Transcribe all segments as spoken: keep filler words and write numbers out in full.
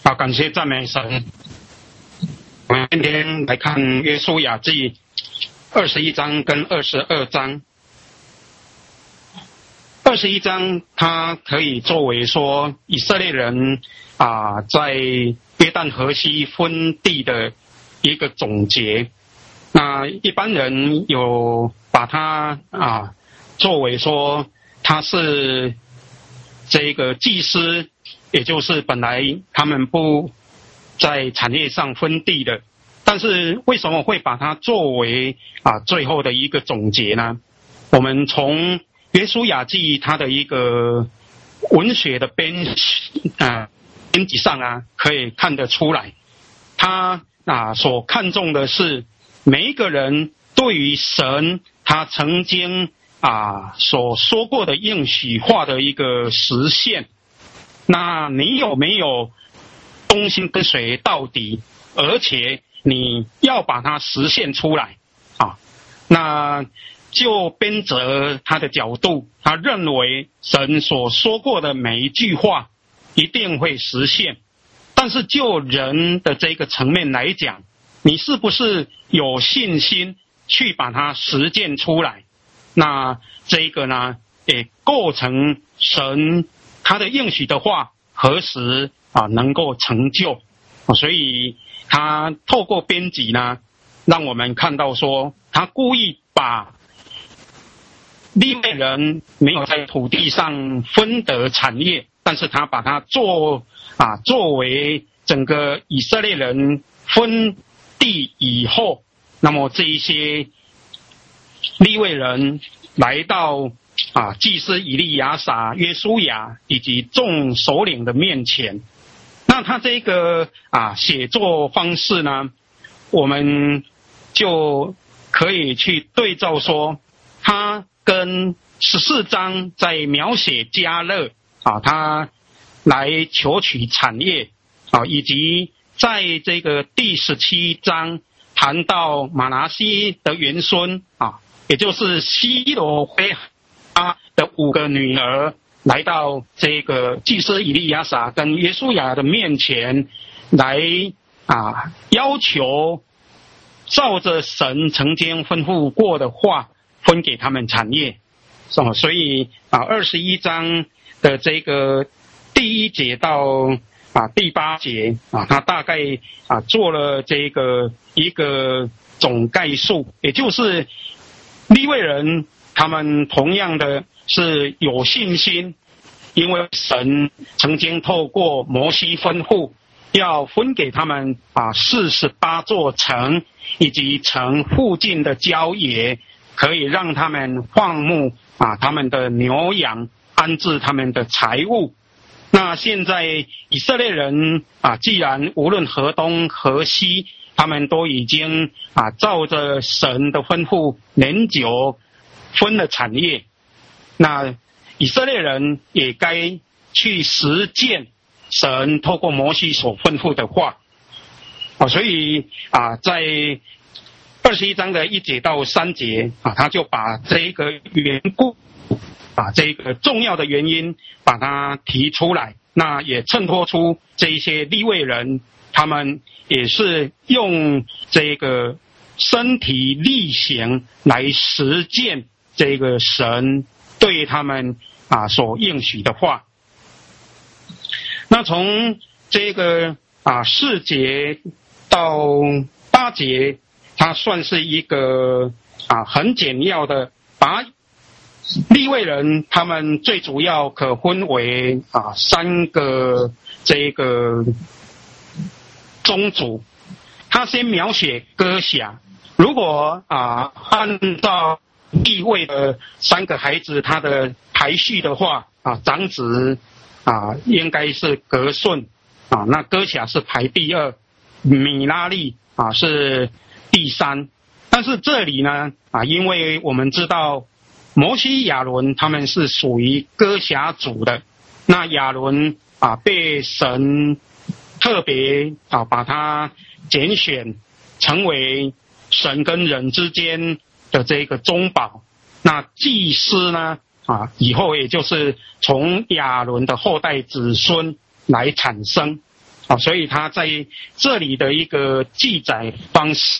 好，感谢赞美神。我们今天来看约书亚记二十一章跟二十二章。二十一章它可以作为说以色列人啊在约旦河西分地的一个总结。那一般人有把它啊作为说他是这个祭司，也就是本来他们不在产业上分地的，但是为什么会把它作为啊最后的一个总结呢？我们从约书亚记它的一个文学的编啊编辑上啊，可以看得出来，他啊所看重的是每一个人对于神他曾经啊所说过的应许话的一个实现。那你有没有忠心跟随到底，而且你要把它实现出来啊？那就编者他的角度，他认为神所说过的每一句话一定会实现，但是就人的这个层面来讲，你是不是有信心去把它实践出来？那这个呢，也构成神他的应许的话何时啊能够成就。所以他透过编辑呢，让我们看到说，他故意把利未人没有在土地上分得产业，但是他把它做啊作为整个以色列人分地以后，那么这一些利未人来到啊祭司以利亚撒、约书亚以及众首领的面前。那他这个啊写作方式呢，我们就可以去对照说，他跟十四章在描写迦勒啊，他来求取产业啊，以及在这个第十七章谈到马拿西的元孙啊，也就是西罗非哈的五个女儿来到这个祭司以利亚撒跟约书亚的面前，来啊要求照着神曾经吩咐过的话分给他们产业。所以啊二十一章的这个第一节到啊第八节啊，他大概啊做了这个一个总概述，也就是利未人他们同样的是有信心，因为神曾经透过摩西吩咐要分给他们啊四十八座城以及城附近的郊野，可以让他们放牧啊他们的牛羊，安置他们的财物。那现在以色列人啊，既然无论河东河西，他们都已经啊照着神的吩咐年久分了产业，那以色列人也该去实践神透过摩西所吩咐的话啊。所以啊在二十一章的一节到三节啊，他就把这个缘故把这个重要的原因把它提出来，那也衬托出这一些利未人他们也是用这个身体力行来实践这个神对他们啊所应许的话。那从这个啊四节到八节，它算是一个啊很简要的，把利未人他们最主要可分为啊三个这个宗族。他先描写歌辖，如果啊按照利未的三个孩子他的排序的话啊，长子啊应该是革顺啊，那歌辖是排第二，米拉利啊是第三。但是这里呢啊，因为我们知道摩西亚伦他们是属于歌辖族的，那亚伦啊被神特别啊把他拣选成为神跟人之间的这个中保。那祭司呢啊以后也就是从亚伦的后代子孙来产生啊，所以他在这里的一个记载方式，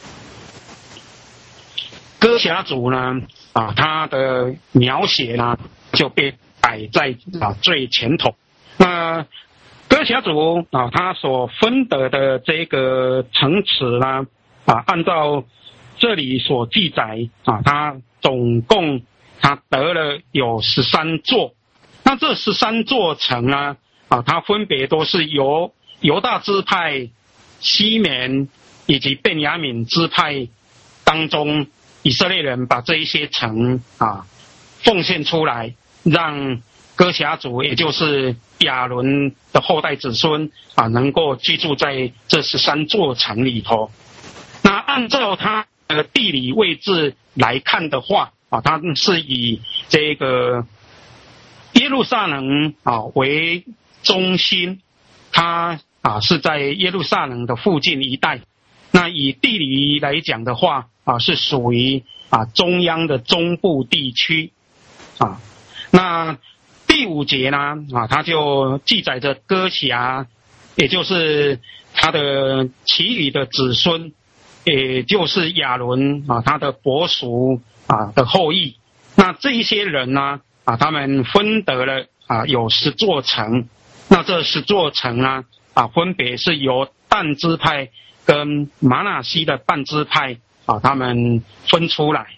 哥辖族呢啊，他的描写呢就被摆在啊最前头。那哥辖族啊，他所分得的这个城池呢啊，按照这里所记载啊，他总共他得了有十三座。那这十三座城呢啊，它分别都是由犹大支派、西缅以及便雅悯支派当中，以色列人把这一些城啊奉献出来，让哥辖族，也就是亚伦的后代子孙啊，能够居住在这十三座城里头。那按照它的地理位置来看的话啊，它是以这个耶路撒冷啊为中心，它啊是在耶路撒冷的附近一带。那以地理来讲的话啊，是属于啊中央的中部地区啊。那第五节呢啊，它就记载着哥辖，也就是他的其余的子孙，也就是亚伦啊他的伯属啊的后裔。那这一些人呢啊，他们分得了啊有十座城。那这十座城呢啊，分别是由但支派跟玛拿西的半支派啊，他们分出来。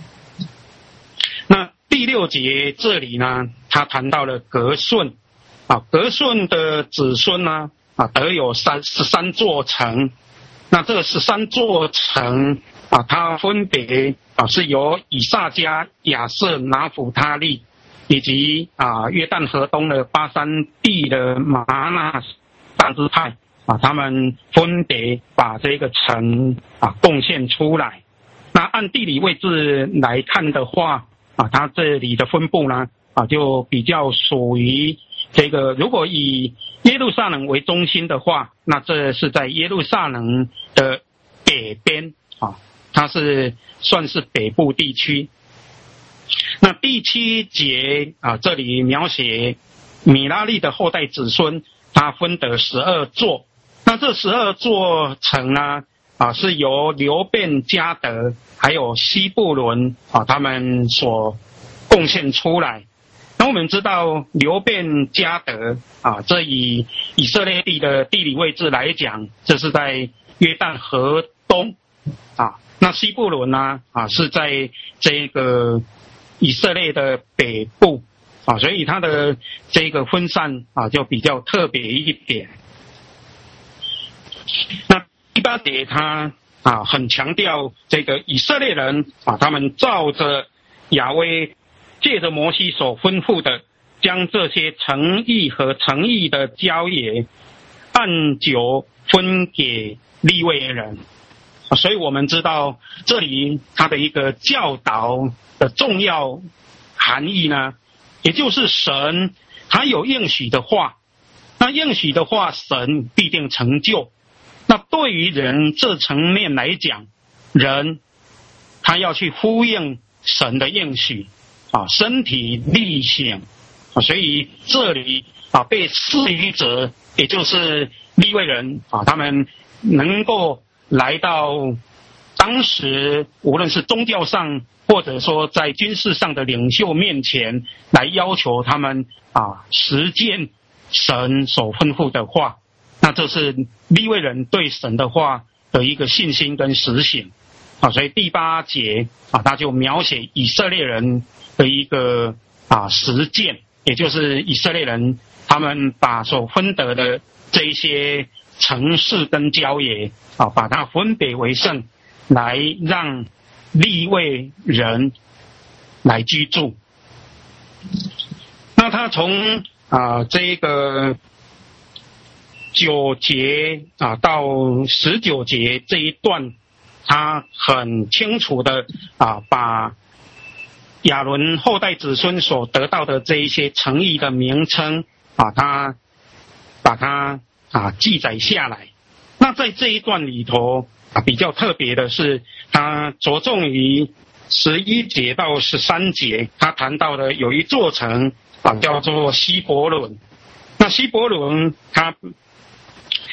那第六节这里呢，他谈到了革舜啊，革舜的子孙呢啊，得有三十三座城。那这十三座城啊，它分别啊是由以萨迦、亚瑟、拿弗他利以及啊约旦河东的巴珊地的玛拿半支派啊，他们分别把这个城啊贡献出来。那按地理位置来看的话啊，它这里的分布呢啊，就比较属于这个，如果以耶路撒冷为中心的话，那这是在耶路撒冷的北边啊，它是算是北部地区。那第七节啊，这里描写米拉利的后代子孙，他分得十二座。那这十二座城呢啊，是由流便、迦得还有西布伦啊他们所贡献出来。那我们知道流便、迦得啊，这以以色列地的地理位置来讲，这是在约旦河东啊。那西布伦呢啊，是在这个以色列的北部啊，所以它的这个分散啊就比较特别一点。那第八节它啊很强调这个以色列人啊，他们照着亚威借着摩西所吩咐的，将这些诚意和诚意的郊野按酒分给利未人。所以我们知道这里它的一个教导的重要含义呢，也就是神他有应许的话，那应许的话神必定成就。那对于人这层面来讲，人他要去呼应神的应许啊，身体力行啊，所以这里啊被赐予者，也就是利未人啊，他们能够来到当时无论是宗教上或者说在军事上的领袖面前，来要求他们啊实践神所吩咐的话。那这是利未人对神的话的一个信心跟实行啊，所以第八节啊，他就描写以色列人的一个啊实践，也就是以色列人他们把所分得的这一些城市跟郊野啊，把它分别为圣，来让利未人来居住。那他从啊这个九节啊到十九节这一段，他很清楚的啊把亚伦后代子孙所得到的这一些城邑的名称啊，他把它啊记载下来。那在这一段里头啊，比较特别的是，他着重于十一节到十三节，他谈到的有一座城啊，叫做希伯伦。那希伯伦它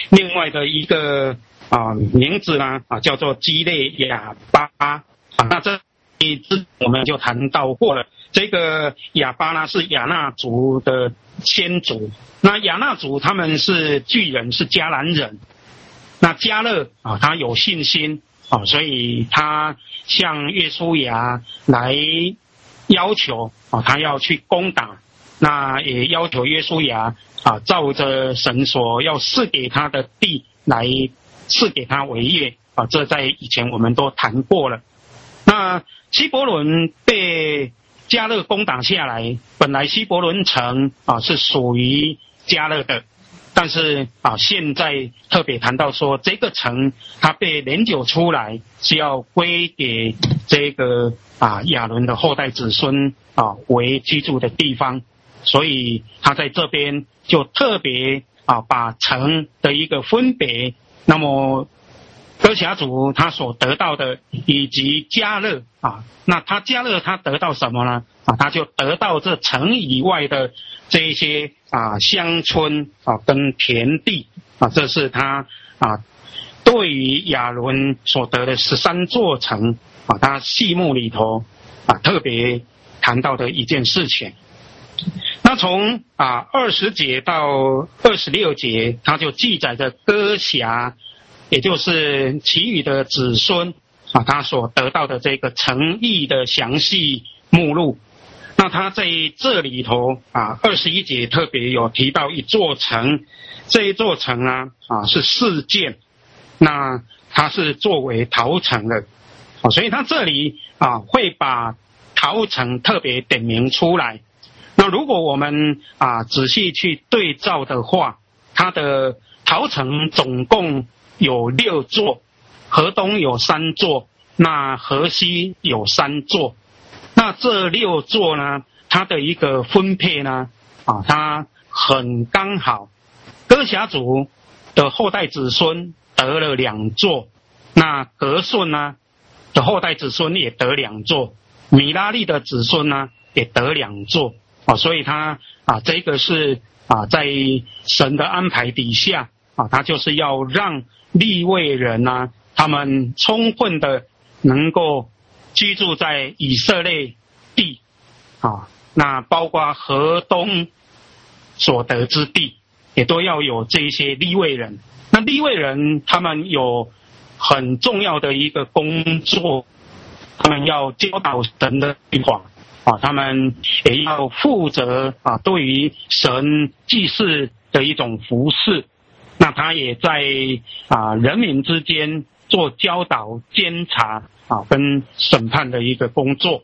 另外的一个啊名字呢啊叫做基列亚巴啊，那这一支我们就谈到过了。这个亚巴呢是亚纳族的先祖，那亚纳族他们是巨人，是迦南人。那迦勒啊，他有信心啊，所以他向约书亚来要求啊，他要去攻打。那也要求约书亚啊，照着神所要赐给他的地来赐给他为业啊，这在以前我们都谈过了。那希伯伦被迦勒攻打下来，本来希伯伦城啊是属于迦勒的，但是啊现在特别谈到说，这个城它被研究出来是要归给这个啊亚伦的后代子孙啊为居住的地方。所以他在这边就特别啊把城的一个分别，那么哥辖族他所得到的以及迦勒啊，那他迦勒他得到什么呢？啊，他就得到这城以外的这一些啊乡村啊跟田地啊，这是他啊对于亚伦所得的十三座城啊，他细目里头啊特别谈到的一件事情。那从啊二十节到二十六节，它就记载着哥辖，也就是其余的子孙啊，他所得到的这个城邑的详细目录。那他在这里头啊，二十一节特别有提到一座城，这一座城啊啊是四件，那它是作为陶城的，啊，所以他这里啊会把陶城特别点明出来。那如果我们啊仔细去对照的话，它的陶城总共有六座，河东有三座，那河西有三座。那这六座呢，它的一个分配呢，啊，它很刚好。哥辖族的后代子孙得了两座，那革顺呢的后代子孙也得两座，米拉利的子孙呢也得两座。啊，所以他啊，这个是啊，在神的安排底下啊，他就是要让利未人呢、啊，他们充分的能够居住在以色列地啊，那包括河东所得之地，也都要有这一些利未人。那利未人他们有很重要的一个工作，他们要教导神的律法。啊，他们也要负责啊，对于神祭祀的一种服事。那他也在啊人民之间做教导、监察啊跟审判的一个工作。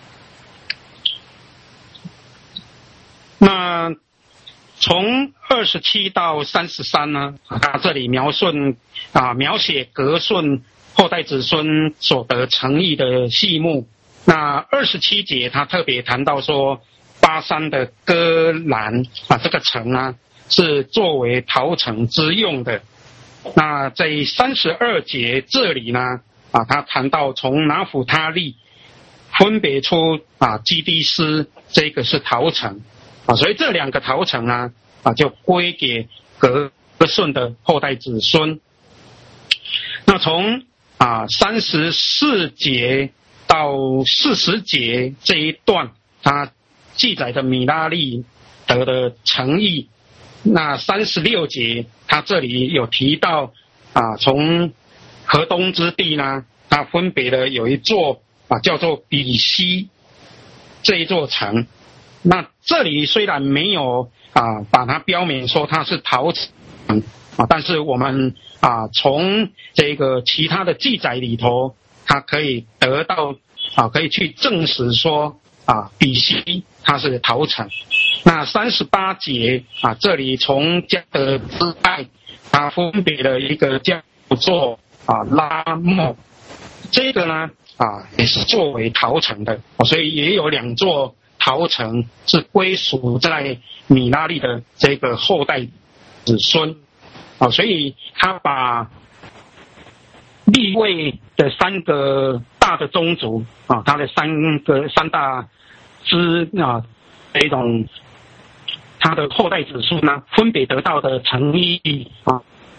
那从二十七到三十三呢，他这里描述啊描写革顺后代子孙所得城邑的细目。那二十七节他特别谈到说，巴山的戈兰啊这个城啊是作为陶城之用的。那在三十二节这里呢啊他谈到从拿弗他利分别出啊基低斯，这个是陶城啊，所以这两个陶城啊啊就归给革顺的后代子孙。那从啊三十四节到四十节这一段，它记载的米拉利得的城邑。那三十六节，它这里有提到啊，从河东之地呢，它分别的有一座啊叫做比西这一座城。那这里虽然没有啊把它标明说它是陶城啊，但是我们啊从这个其他的记载里头，它可以得到啊，可以去证实说啊，比西它是陶城。那三十八节啊，这里从迦得支派，它分别的一个叫做啊拉莫，这个呢啊也是作为陶城的，所以也有两座陶城是归属在米拉利的这个后代子孙啊，所以他把利未的三个大的宗族啊，他的三个三大支啊这种他的后代子孙呢，分别得到的城邑啊，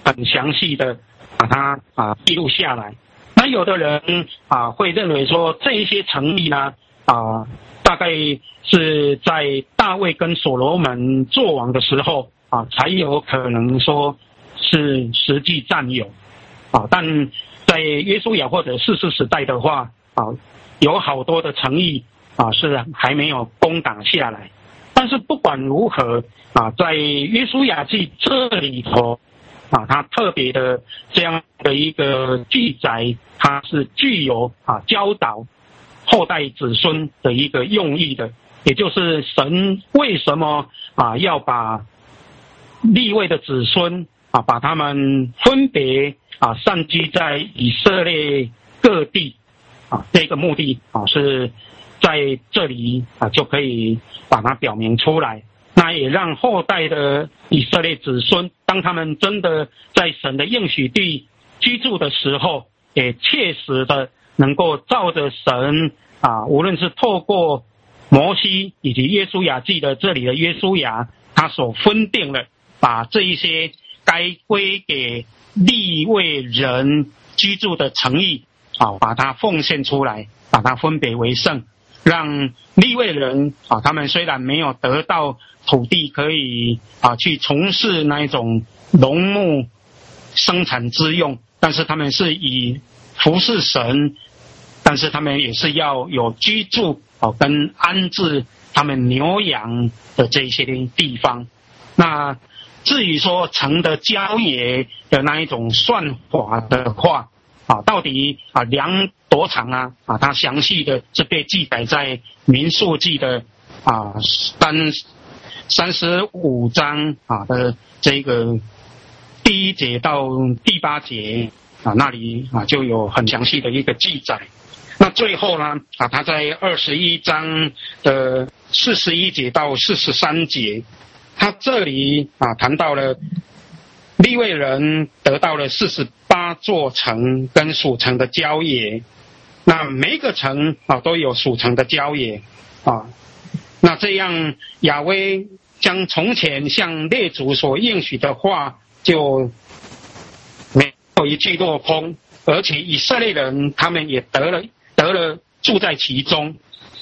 很详细的把它啊记录下来。那有的人啊会认为说这一些城邑呢啊大概是在大卫跟所罗门作王的时候啊才有可能说是实际占有啊，但在约书亚或者士师时代的话啊，有好多的城邑啊是还没有攻打下来。但是不管如何啊，在约书亚记这里头啊，它特别的这样的一个记载，它是具有啊教导后代子孙的一个用意的，也就是神为什么啊要把利未的子孙啊把他们分别啊散居在以色列各地啊，这个目的啊是在这里啊就可以把它表明出来。那也让后代的以色列子孙，当他们真的在神的应许地居住的时候，也切实的能够照着神啊，无论是透过摩西以及约书亚记的这里的约书亚，他所分定的，把这一些该归给利未人居住的城邑啊，把它奉献出来，把它分别为圣，让利未人啊，他们虽然没有得到土地可以啊去从事那一种农牧生产之用，但是他们是以服侍神，但是他们也是要有居住哦跟安置他们牛羊的这些地方。那至于说城的郊野的那一种算法的话啊，到底啊量多长啊啊，它详细的是被记载在民数记的啊三三十五章啊的这个第一节到第八节啊，那里啊就有很详细的一个记载。那最后呢啊，他在二十一章的四十一节到四十三节，他这里啊谈到了利未人得到了四十八座城跟属城的郊野，那每一个城啊都有属城的郊野啊。那这样亚威将从前向列祖所应许的话就没有一句落空，而且以色列人他们也得了得了住在其中。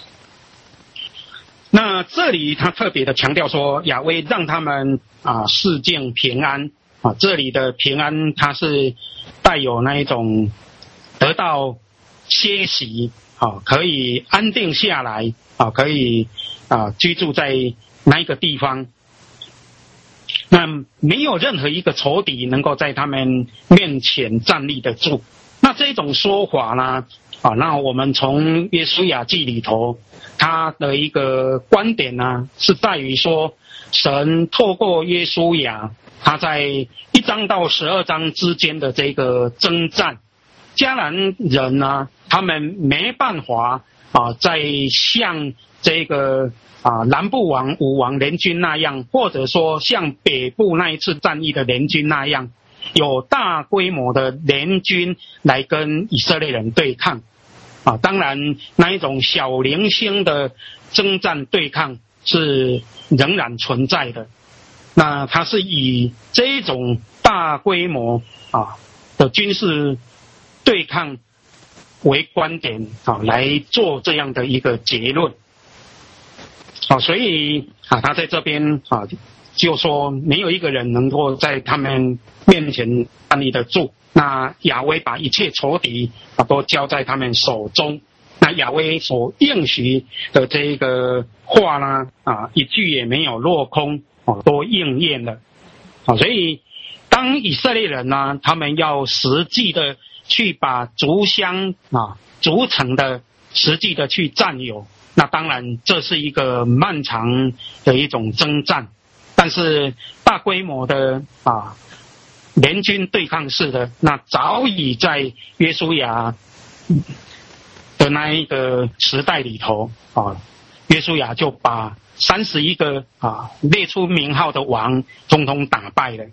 那这里他特别的强调说，亚威让他们啊世境平安啊，这里的平安它是带有那一种得到歇息啊，可以安定下来啊，可以啊居住在那一个地方。那没有任何一个仇敌能够在他们面前站立得住。那这种说法呢啊，那我们从约书亚记里头他的一个观点呢是在于说，神透过约书亚他在一章到十二章之间的这个征战，迦南人呢他们没办法啊在像这个啊南部王武王联军那样，或者说像北部那一次战役的联军那样，有大规模的联军来跟以色列人对抗啊。当然那一种小零星的征战对抗是仍然存在的，那它是以这种大规模啊的军事对抗为观点啊来做这样的一个结论啊，所以啊他在这边啊就说没有一个人能够在他们面前站立得住。那亚威把一切仇敌啊都交在他们手中，那亚威所应许的这个话呢啊一句也没有落空啊，都应验了啊。所以当以色列人呢他们要实际的去把族乡啊族城的实际的去占有，那当然这是一个漫长的一种征战，但是大规模的啊联军对抗式的，那早已在约书亚的那一个时代里头啊，约书亚就把三十一个啊列出名号的王通通打败了。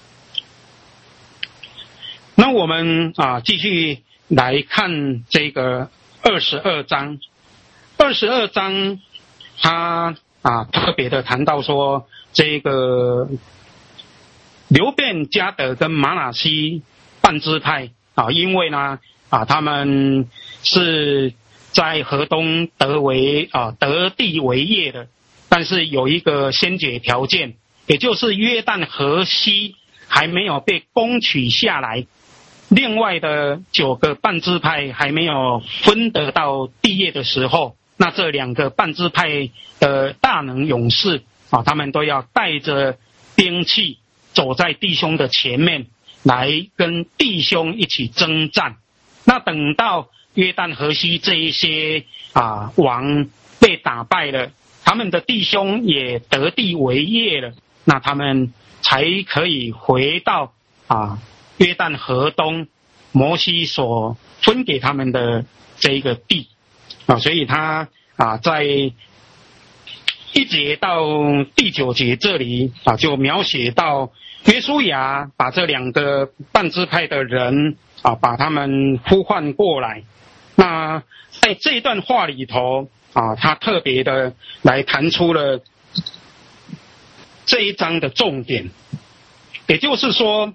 那我们啊继续来看这个二十二章。二十二章他啊特别的谈到说，这个流便、迦得跟玛拿西半支派啊，因为呢啊，他们是在河东得为啊得地为业的，但是有一个先决条件，也就是约旦河西还没有被攻取下来，另外的九个半支派还没有分得到地业的时候，那这两个半支派的大能勇士啊，他们都要带着兵器走在弟兄的前面，来跟弟兄一起征战。那等到约旦河西这一些啊王被打败了，他们的弟兄也得地为业了，那他们才可以回到啊约旦河东摩西所分给他们的这一个地啊，所以他啊在一节到第九节这里啊就描写到约书亚把这两个半支派的人啊把他们呼唤过来。那在这一段话里头啊，他特别的来谈出了这一章的重点，也就是说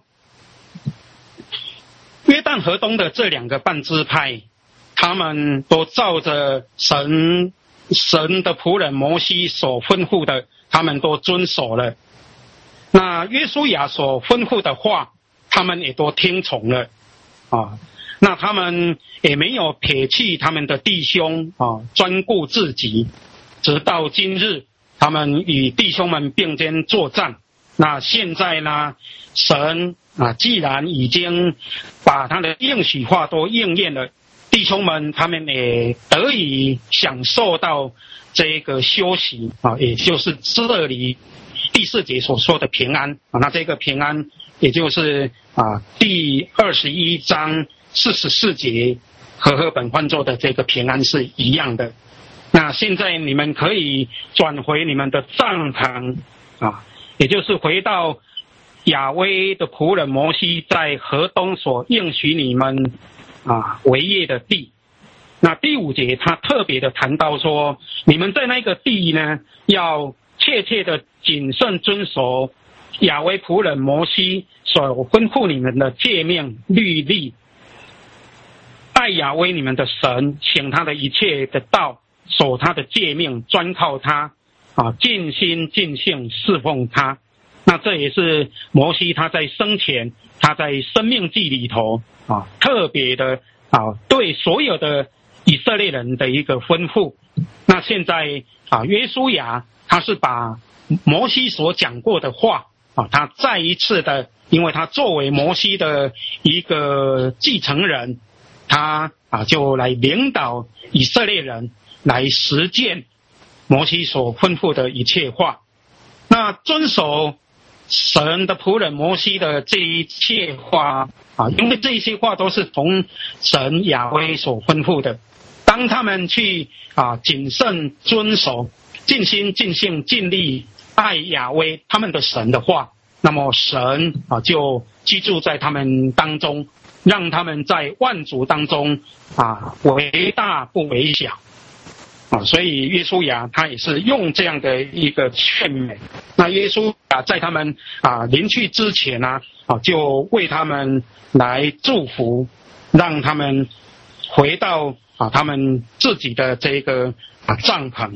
约旦河东的这两个半支派，他们都照着神神的仆人摩西所吩咐的，他们都遵守了。那约书亚所吩咐的话，他们也都听从了啊。那他们也没有撇弃他们的弟兄啊，专顾自己，直到今日，他们与弟兄们并肩作战。那现在呢，神啊，既然已经把他的应许话都应验了，弟兄们他们也得以享受到这个休息啊，也就是这里第四节所说的平安啊。那这个平安，也就是啊第二十一章四十四节和合本换作的这个平安是一样的。那现在你们可以转回你们的帐篷啊，也就是回到亚威的仆人摩西在河东所应许你们啊为业的地。那第五节他特别的谈到说，你们在那个地呢，要切切的谨慎遵守亚威仆人摩西所吩咐你们的诫命律例，爱亚威你们的神，行他的一切的道，守他的诫命，专靠他啊，尽心尽性侍奉他。那这也是摩西他在生前，他在生命记里头啊特别的啊对所有的以色列人的一个吩咐。那现在啊约书亚他是把摩西所讲过的话啊，他再一次的，因为他作为摩西的一个继承人，他啊就来领导以色列人来实践摩西所吩咐的一切话。那遵守神的仆人摩西的这一切话啊，因为这些话都是从神亚威所吩咐的。当他们去啊谨慎遵守，尽心尽性尽力爱亚威他们的神的话，那么神啊就居住在他们当中，让他们在万族当中啊为大不为小啊。所以约书亚他也是用这样的一个劝勉。那约书亚在他们啊临去之前呢啊，就为他们来祝福，让他们回到啊他们自己的这个啊帐篷。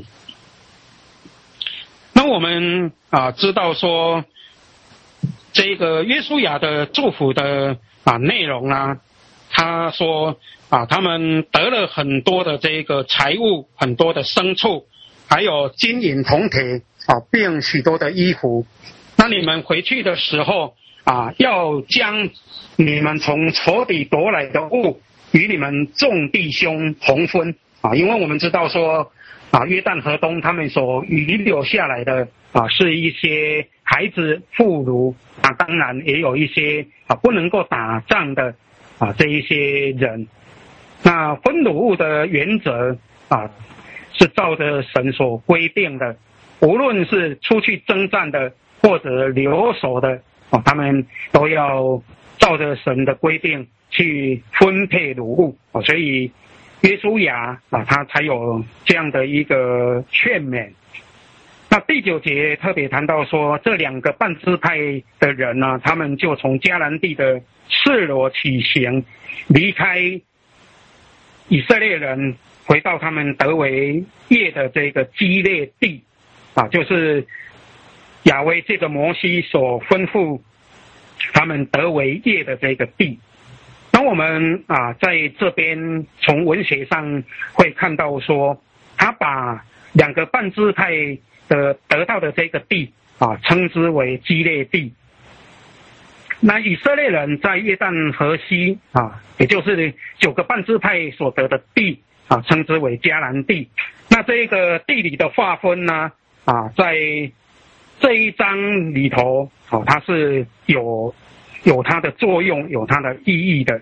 那我们啊知道说，这个约书亚的祝福的啊内容呢，他说啊他们得了很多的这个财物，很多的牲畜，还有金银铜铁啊，并许多的衣服。那你们回去的时候啊，要将你们从仇敌夺来的物与你们众弟兄同分啊，因为我们知道说啊，约旦河东他们所遗留下来的啊，是一些孩子、妇孺啊，当然也有一些啊不能够打仗的啊这一些人。那分掳物的原则啊，是照着神所规定的，无论是出去征战的或者留守的啊，他们都要照着神的规定去分配掳物啊，所以约书亚啊，他才有这样的一个劝勉。 那第九节特别谈到说，这两个半支派的人呢，他们就从迦南地的示罗起行，离开以色列人，回到他们得为业的这个基列地啊，就是亚威借着摩西所吩咐他们得为业的这个地。那我们啊在这边从文学上会看到说，他把两个半支派的得到的这个地啊，称之为基列地。那以色列人在约旦河西啊，也就是九个半支派所得的地啊，称之为迦南地。那这个地理的划分呢啊，在这一章里头啊，它是有有它的作用，有它的意义的。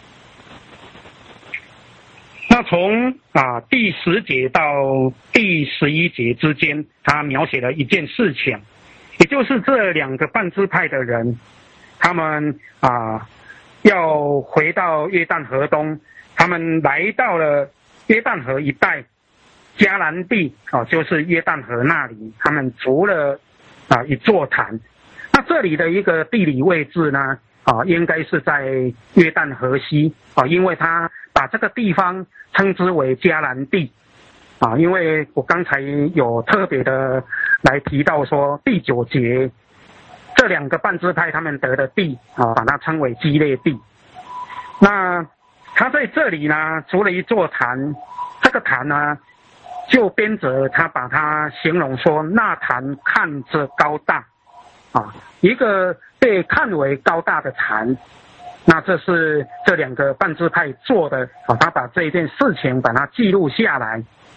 那从啊第十节到第十一节之间，他描写了一件事情，也就是这两个半支派的人，他们啊要回到约旦河东，他们来到了约旦河一带，迦南地啊，就是约旦河那里，他们筑了啊一座坛。那这里的一个地理位置呢，啊，应该是在约旦河西啊，因为他把这个地方称之为迦南地啊，因为我刚才有特别的来提到说，第九节这两个半支派他们得的地啊，把它称为基列地。那他在这里呢，筑了一座坛，这个坛呢，就编者他把它形容说，那坛看着高大啊，一个被看为高大的坛。那这是这两个半支派做的啊，他把这一件事情把它记录下来。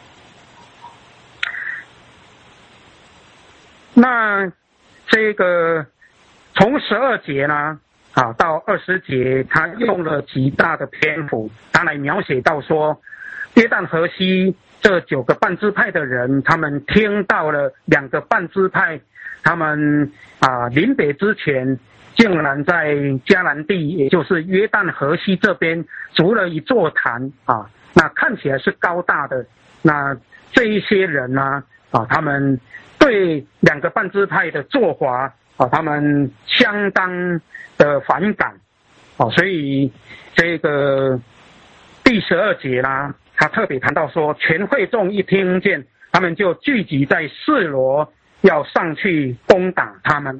那这个从十二节呢啊到二十节，他用了极大的篇幅，他来描写到说，约旦河西这九个半支派的人，他们听到了两个半支派他们啊临别之前，竟然在迦南地，也就是约旦河西这边筑了一座坛啊，那看起来是高大的。那这一些人呢啊，他们对两个半支派的做法啊，他们相当的反感啊，所以这个第十二节啦，他特别谈到说，全会众一听见，他们就聚集在示罗，要上去攻打他们。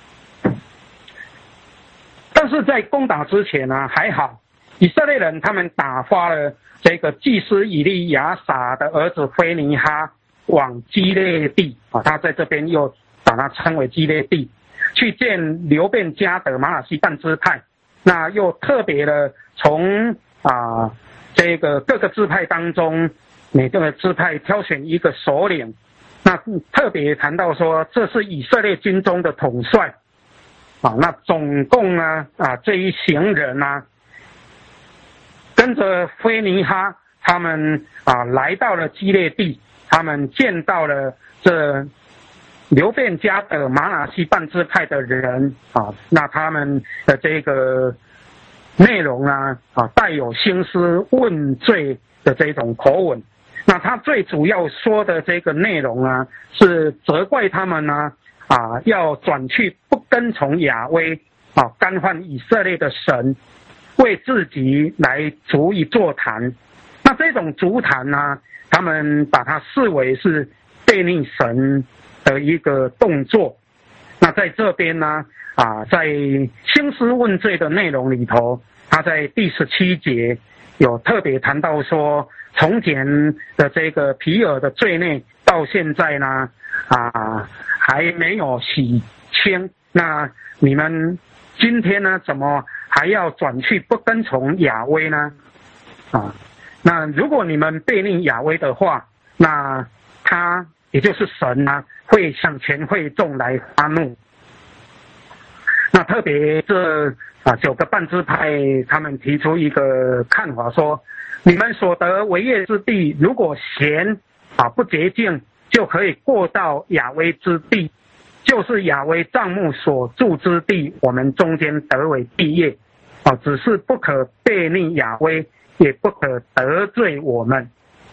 但是在攻打之前呢，还好，以色列人他们打发了这个祭司以利亚撒的儿子菲尼哈往基列地啊，他在这边又把它称为基列地，去见流便迦得玛拿西半支派。那又特别的从啊这个各个支派当中，每个支派挑选一个首领，那特别谈到说，这是以色列军中的统帅。啊，那总共呢啊这一行人呢、啊，跟着菲尼哈他们啊来到了基列地，他们见到了这流便迦得玛拿西半支派的人啊，那他们的这个内容呢啊带有兴师问罪的这种口吻。那他最主要说的这个内容呢，是责怪他们呢啊要转去不跟从亚威啊，干犯以色列的神，为自己来筑一座坛。那这种筑坛呢，他们把它视为是悖逆神的一个动作。那在这边呢啊，在兴师问罪的内容里头，他在第十七节有特别谈到说，从前的这个皮尔的罪孽到现在呢啊还没有洗清，那你们今天呢怎么还要转去不跟从亚威呢？啊，那如果你们悖逆亚威的话，那他也就是神呢会向全会众来发怒。那特别这啊九个半支派他们提出一个看法说，你们所得为业之地，如果嫌啊不洁净，就可以过到亚威之地，就是亚威帐幕所住之地，我们中间得为地业啊，只是不可悖逆亚威，也不可得罪我们。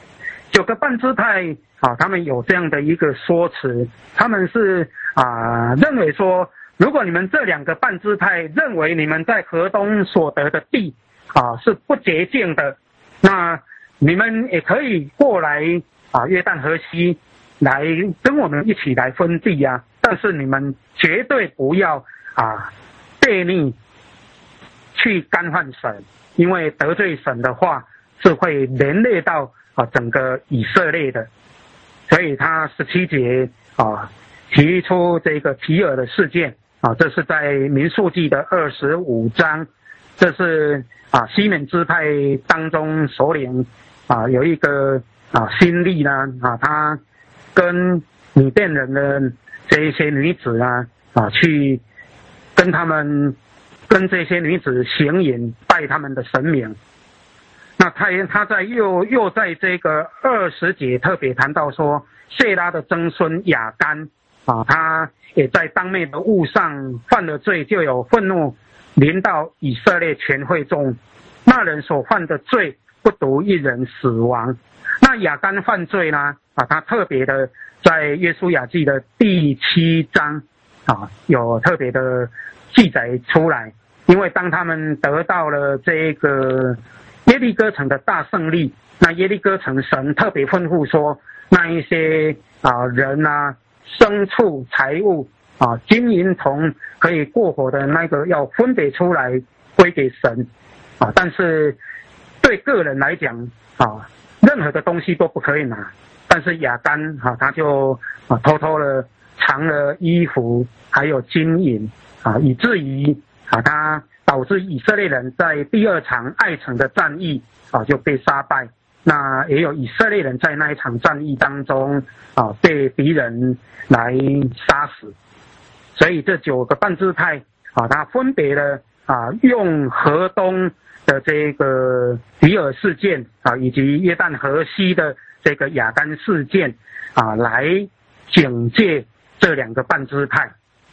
九个半支派啊，他们有这样的一个说辞，他们是啊认为说，如果你们这两个半支派认为你们在河东所得的地啊是不洁净的，那你们也可以过来啊约旦河西来跟我们一起来分地啊，但是你们绝对不要啊悖逆去干犯神，因为得罪神的话是会连累到啊整个以色列的。所以他十七节啊提出这个提尔的事件啊，这是在民数记的二十五章，这是啊西缅支派当中首领啊有一个啊新利呢啊，他跟米甸人的这一些女子啊啊去跟他们跟这些女子行淫，拜他们的神明。那他他在又又在这个二十节特别谈到说，谢拉的曾孙亚干啊，他也在当妹的物上犯了罪，就有愤怒临到以色列全会众，那人所犯的罪不独一人死亡。那亚干犯罪呢啊，他特别的在约书亚记的第七章啊有特别的记载出来，因为当他们得到了这个耶利哥城的大胜利，那耶利哥城神特别吩咐说，那一些啊人啊、牲畜、财物啊、金银铜可以过火的那个要分别出来归给神啊，但是对个人来讲啊，任何的东西都不可以拿。但是亚干啊，他就啊偷偷的藏了衣服还有金银啊，以至于啊他导致以色列人在第二场爱城的战役啊就被杀败。那也有以色列人在那一场战役当中啊被敌人来杀死。所以这九个半支派啊，他分别的啊用河东的这个迪尔事件啊，以及约旦河西的这个亚干事件啊，来警戒这两个半支派。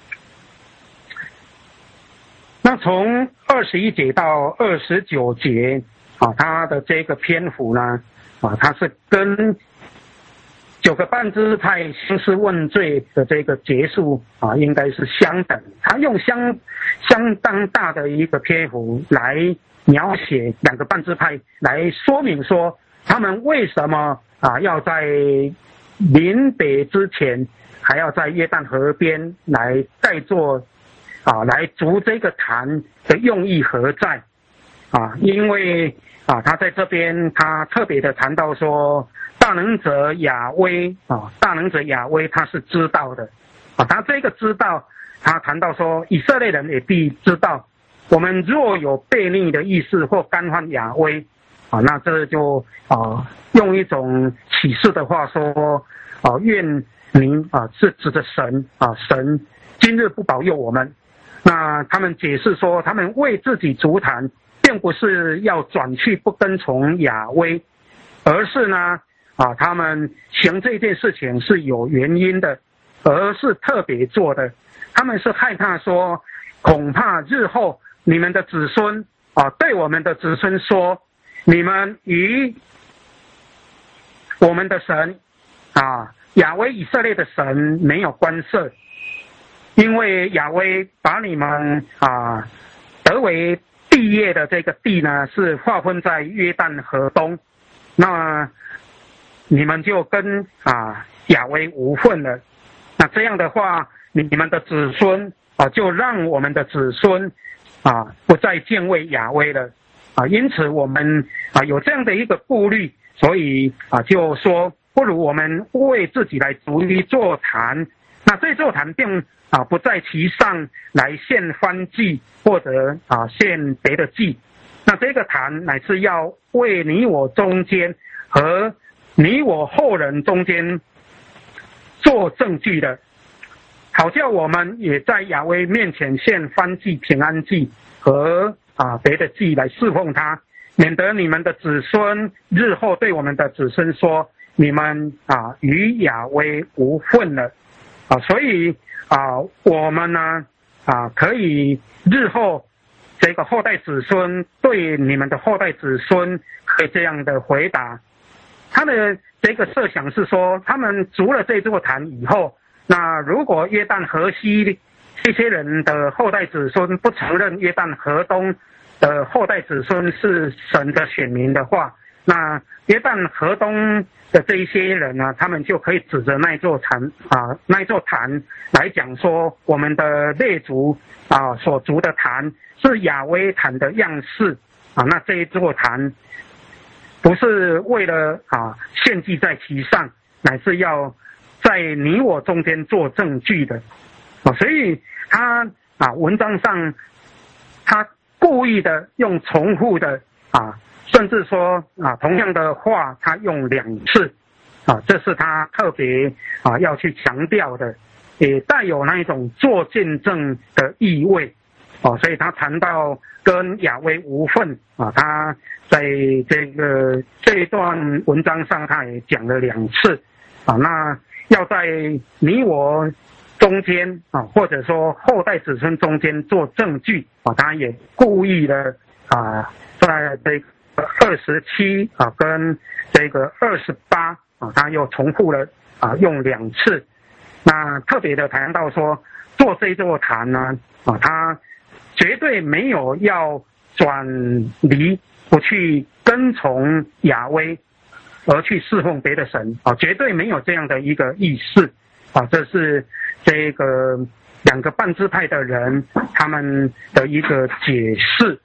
那从二十一节到二十九节啊，它的这个篇幅呢啊，它是跟九个半支派兴师问罪的这个结束啊，应该是相等。它用相相当大的一个篇幅来描写两个半支派，来说明说他们为什么啊要在临北之前还要在约旦河边来盖座啊，来筑这个坛的用意何在啊？因为啊，他在这边他特别的谈到说，大能者亚威啊，大能者亚威他是知道的啊，他这个知道，他谈到说，以色列人也必知道，我们若有悖逆的意思或干犯亚威啊，那这就啊用一种启示的话说啊，愿您啊是指着神啊，神今日不保佑我们。那他们解释说，他们为自己筑坛，并不是要转去不跟从亚威，而是呢啊，他们行这件事情是有原因的，而是特别做的。他们是害怕说，恐怕日后你们的子孙啊，对我们的子孙说，你们与我们的神啊，亚威以色列的神没有关涉。因为亚威把你们啊得为地业的这个地呢，是划分在约旦河东，那你们就跟啊亚威无份了。那这样的话，你们的子孙啊，就让我们的子孙啊不再敬畏亚威了啊。因此我们啊有这样的一个顾虑，所以啊就说，不如我们为自己来筑一座坛。那这座坛并啊不在其上来献燔祭或者啊献别的祭，那这个坛乃是要为你我中间和你我后人中间做证据的，好叫我们也在亚威面前献燔祭、平安祭和啊别的祭来侍奉他，免得你们的子孙日后对我们的子孙说，你们啊与亚威无份了。啊，所以啊，我们呢啊，可以日后这个后代子孙对你们的后代子孙可以这样的回答， 他的这个设想是说，他们筑了这座坛以后，那如果约旦河西这些人的后代子孙不承认约旦河东的后代子孙是神的选民的话，那约旦河东的这一些人呢，他们就可以指着那一座坛啊，那一座坛来讲说，我们的列祖啊所筑的坛是亚威坛的样式啊，那这一座坛不是为了啊献祭在其上，乃是要在你我中间做证据的啊，所以他啊文章上他故意的用重复的啊，甚至说啊同样的话他用两次啊，这是他特别啊要去强调的，也带有那一种做见证的意味哦，所以他谈到跟亚威无份啊，他在这个这一段文章上他也讲了两次啊，那要在你我中间啊，或者说后代子孙中间做证据啊，他也故意的啊，在这个二十七啊跟这个二十八啊，他又重复了啊，用两次。那特别的谈到说，做这座坛呢啊，他绝对没有要转离不去跟从亚威而去侍奉别的神啊，绝对没有这样的一个意思啊，这是这个两个半支派的人他们的一个解释。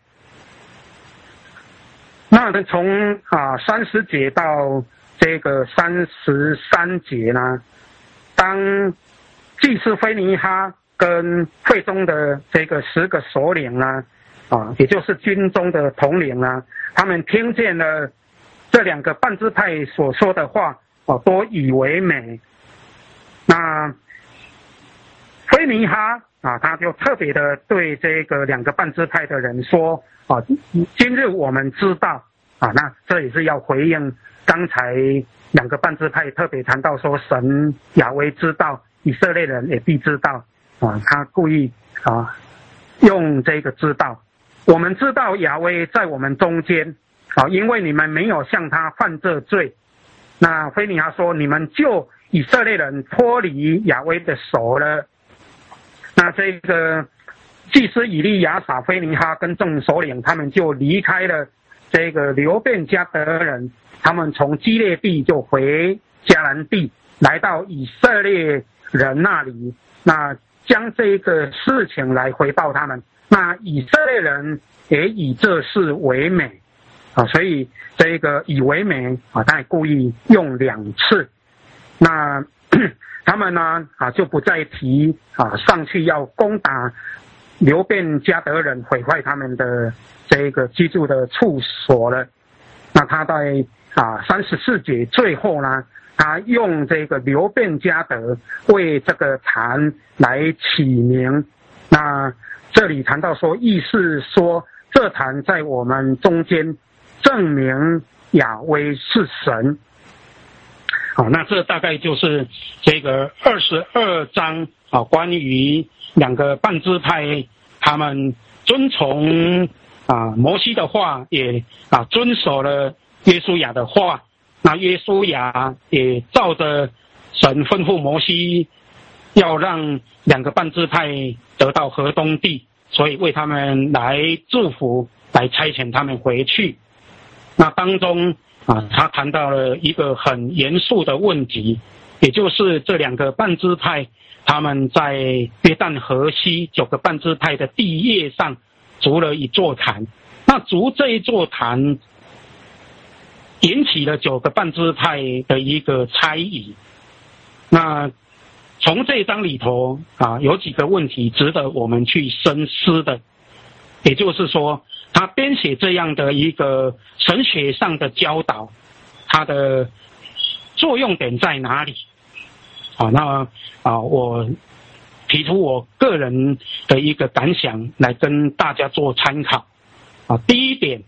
那从啊三十节到这个三十三节呢，当祭司菲尼哈跟会中的这个十个首领呢，啊，也就是军中的统领呢，他们听见了这两个半支派所说的话，哦，都以为美。那菲尼哈啊，他就特别的对这个两个半支派的人说，啊，今日我们知道啊，那这也是要回应刚才两个半支派特别谈到说，神亚威知道，以色列人也必知道啊，他故意啊用这个知道，我们知道亚威在我们中间啊，因为你们没有向他犯这罪。那菲尼哈说，你们救以色列人脱离亚威的手了。那这个祭司以利亚撒、菲尼哈跟众首领，他们就离开了这个流便迦得人，他们从基列地就回迦南地，来到以色列人那里，那将这个事情来回报他们。那以色列人也以这事为美啊，所以这个以为美啊，他也故意用两次。那他们呢啊就不再提啊上去要攻打流便迦得人，毁坏他们的这个居住的处所了。那他在啊三十四节最后呢，他用这个流便迦得为这个坛来起名。那这里谈到说，意思说这坛在我们中间证明亚威是神。好，那这大概就是这个二十二章啊，关于两个半支派他们遵从啊摩西的话，也啊遵守了约书亚的话。那约书亚也照着神吩咐摩西，要让两个半支派得到河东地，所以为他们来祝福，来差遣他们回去。那当中啊，他谈到了一个很严肃的问题，也就是这两个半支派他们在约旦河西九个半支派的地业上筑了一座坛。那筑这一座坛引起了九个半支派的一个猜疑。那从这一章里头啊，有几个问题值得我们去深思的，也就是说，他编写这样的一个神学上的教导，它的作用点在哪里？啊，那啊，我提出我个人的一个感想来跟大家做参考。啊，第一点，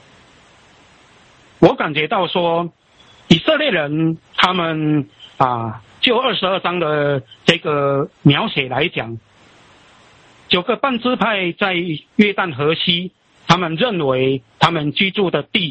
我感觉到说，以色列人他们啊，就二十二章的这个描写来讲，九个半支派在约旦河西，他们认为他们居住的地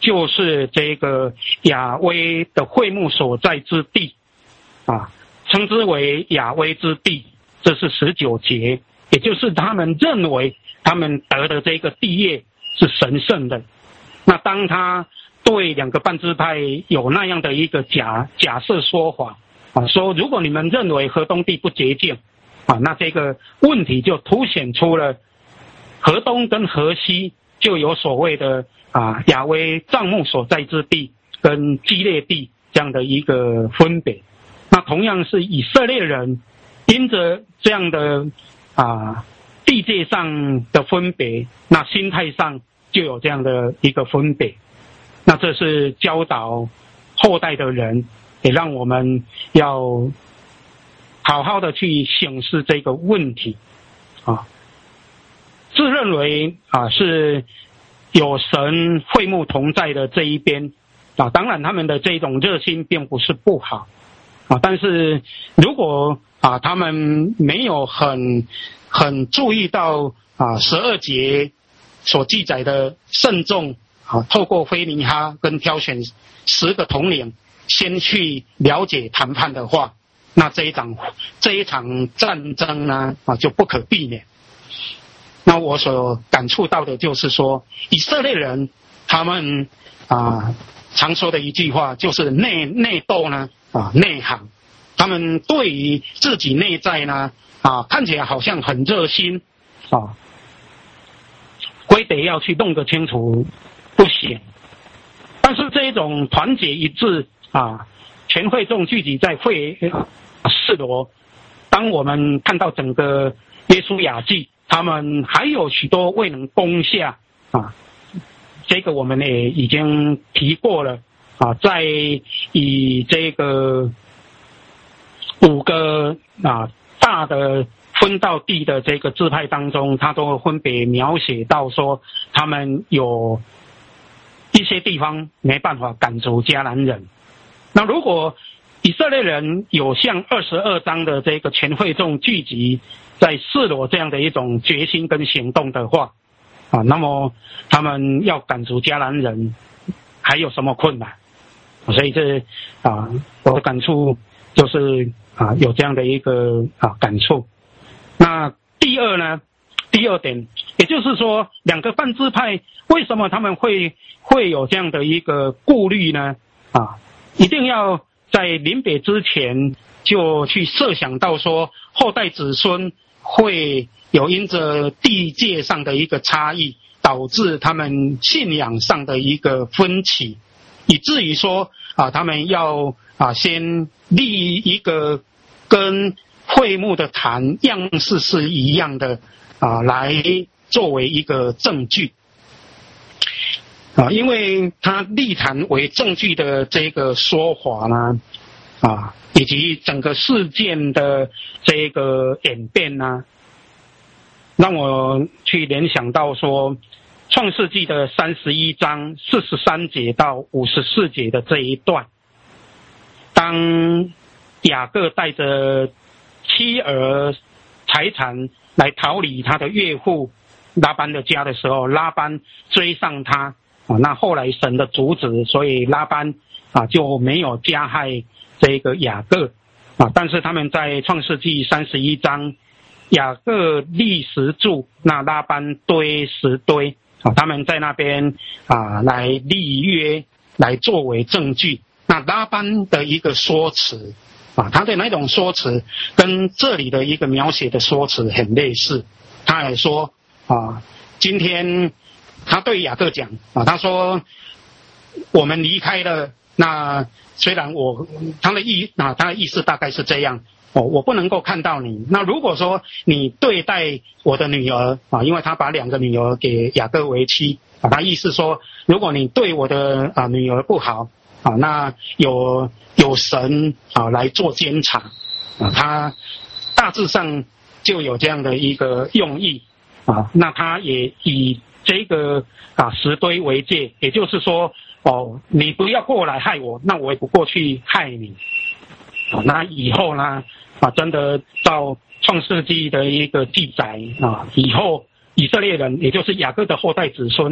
就是这个亚威的会幕所在之地啊，称之为亚威之地，这是十九节，也就是他们认为他们得的这个地业是神圣的。那当他对两个半支派有那样的一个假假设说法啊，说如果你们认为河东地不洁净啊，那这个问题就凸显出了河东跟河西就有所谓的啊亚威帐幕所在之地跟基列地这样的一个分别。那同样是以色列人因着这样的啊地界上的分别，那心态上就有这样的一个分别。那这是教导后代的人，也让我们要好好的去省视这个问题啊。自认为啊是有神会幕同在的这一边啊，当然他们的这种热心并不是不好啊，但是如果啊他们没有很很注意到啊十二节所记载的慎重啊，透过菲尼哈跟挑选十个统领先去了解谈判的话，那这一场这一场战争呢啊就不可避免。那我所感触到的就是说，以色列人他们啊常说的一句话就是内内斗呢啊内行，他们对于自己内在呢啊看起来好像很热心啊，非得要去弄个清楚不行。但是这一种团结一致啊，全会众聚集在会示罗，当我们看到整个约书亚记，他们还有许多未能攻下啊，这个我们也已经提过了啊，在以这个五个啊大的分到地的这个支派当中，他都分别描写到说，他们有一些地方没办法赶逐迦南人。那如果以色列人有像二十二章的这个全会众聚集在示罗这样的一种决心跟行动的话啊，那么他们要赶逐迦南人还有什么困难？所以这啊我的感触就是啊有这样的一个啊感触。那第二呢，第二点，也就是说两个半支派为什么他们会会有这样的一个顾虑呢？啊，一定要在临别之前就去设想到说后代子孙会有因着地界上的一个差异，导致他们信仰上的一个分歧，以至于说啊，他们要啊先立一个跟会幕的坛样式是一样的啊，来作为一个证据啊，因为他立坛为证据的这个说法呢啊，以及整个事件的这个演变呢，让我去联想到说创世纪的三十一章四十三节到五十四节的这一段，当雅各带着妻儿财产来逃离他的岳父拉班的家的时候，拉班追上他啊，那后来神的阻止，所以拉班啊就没有加害这个雅各啊，但是他们在创世纪三十一章，雅各立石柱，那拉班堆石堆啊，他们在那边啊来立约，来作为证据。那拉班的一个说辞啊，他的那种说辞跟这里的一个描写的说辞很类似。他也说啊，今天他对雅各讲啊，他说我们离开了，那虽然我他的意啊，他的意思大概是这样哦，我不能够看到你。那如果说你对待我的女儿啊，因为他把两个女儿给雅各为妻啊，他意思说，如果你对我的啊女儿不好啊，那有有神啊来做监察啊，他大致上就有这样的一个用意啊。那他也以这个啊石堆为界，也就是说哦，你不要过来害我，那我也不过去害你啊。那以后呢啊，真的到创世纪的一个记载啊，以后以色列人也就是雅各的后代子孙啊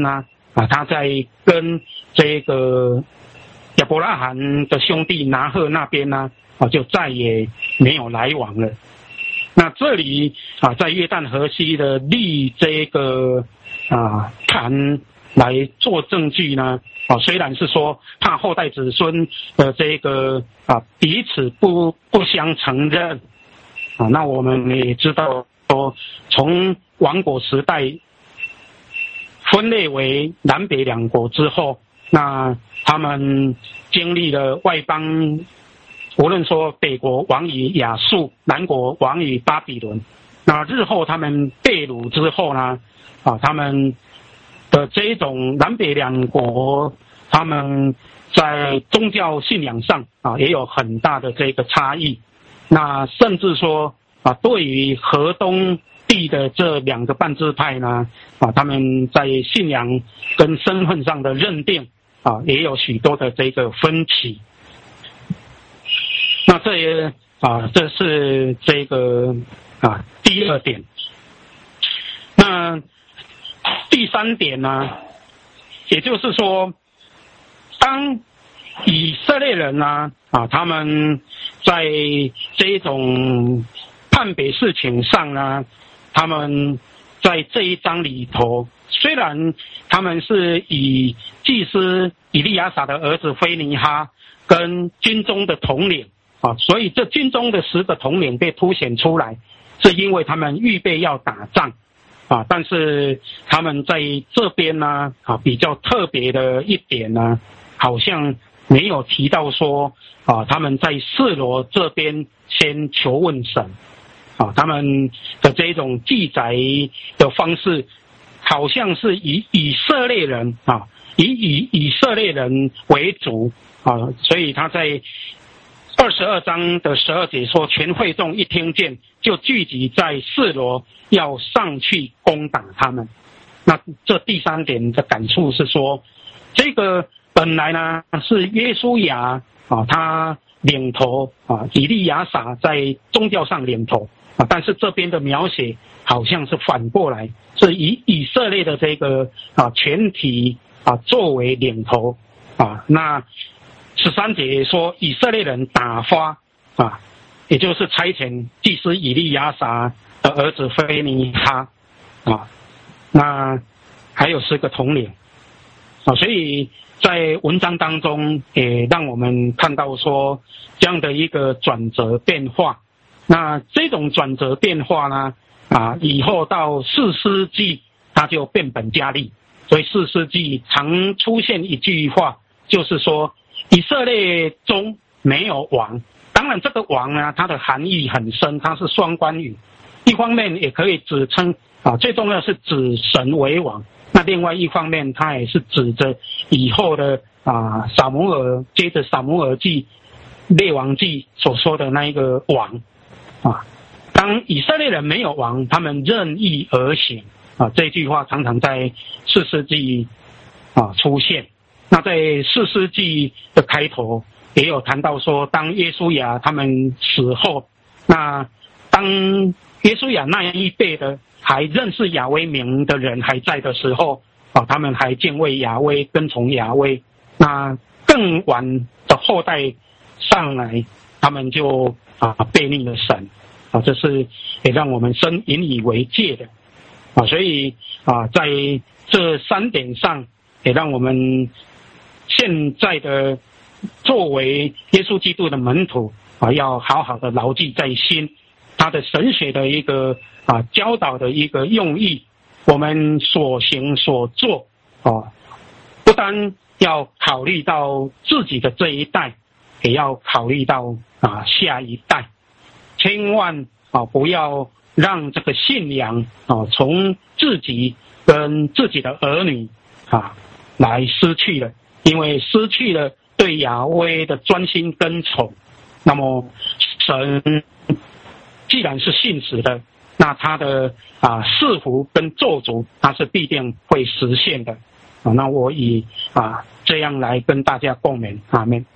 啊，他在跟这个亚伯拉罕的兄弟拿鹤那边呢，啊，就再也没有来往了。那这里啊，在约旦河西的立这个啊坛来做证据呢，啊，虽然是说怕后代子孙的这个啊彼此不不相承认啊，那我们也知道说，从王国时代分裂为南北两国之后，那他们经历了外邦，无论说北国亡于亚述，南国亡于巴比伦，那日后他们被掳之后呢，啊，他们的这种南北两国，他们在宗教信仰上啊也有很大的这个差异。那甚至说啊，对于河东地的这两个半支派呢，啊，他们在信仰跟身份上的认定啊，也有许多的这个分歧。那这也啊，这是这个啊第二点。那第三点呢，也就是说，当以色列人呢啊，他们在这种判别事情上呢，他们在这一章里头，虽然他们是以祭司以利亚撒的儿子菲尼哈跟军中的统领啊，所以这军中的十个统领被凸显出来，是因为他们预备要打仗啊，但是他们在这边呢啊比较特别的一点呢，好像没有提到说啊他们在示罗这边先求问神啊，他们的这种记载的方式，好像是以以色列人啊，以以以色列人为主啊，所以他在二十二章的十二节说，全会众一听见，就聚集在示罗，要上去攻打他们。那这第三点的感触是说，这个本来呢是约书亚啊，他领头啊，以利亚撒在宗教上领头啊，但是这边的描写好像是反过来，是以以色列的这个啊全体啊作为领头啊。那十三节说以色列人打发啊，也就是差遣祭司以利亚撒的儿子菲尼哈啊，那还有十个统领啊，所以在文章当中也让我们看到说这样的一个转折变化。那这种转折变化呢啊，以后到士师记它就变本加厉，所以士师记常出现一句话，就是说以色列中没有王。当然这个王呢，它的含义很深，它是双关语，一方面也可以指称啊，最重要是指神为王，那另外一方面它也是指着以后的啊撒母耳，接着撒母耳记列王记所说的那一个王啊。当以色列人没有王，他们任意而行啊，这句话常常在士师记啊出现。那在士师记的开头也有谈到说，当约书亚他们死后，那当约书亚那一辈的还认识亚威名的人还在的时候啊，他们还敬畏亚威，跟从亚威。那更晚的后代上来，他们就啊背逆了神啊，这是也让我们深引以为戒的啊。所以啊，在这三点上，也让我们现在的作为耶稣基督的门徒啊，要好好的牢记在心，他的神学的一个啊教导的一个用意，我们所行所做啊，不单要考虑到自己的这一代，也要考虑到啊下一代，千万啊不要让这个信仰啊从自己跟自己的儿女啊来失去了，因为失去了对亚威的专心跟从，那么神既然是信实的，那他的啊赐福跟咒诅，它是必定会实现的啊。那我以啊这样来跟大家共勉，阿们。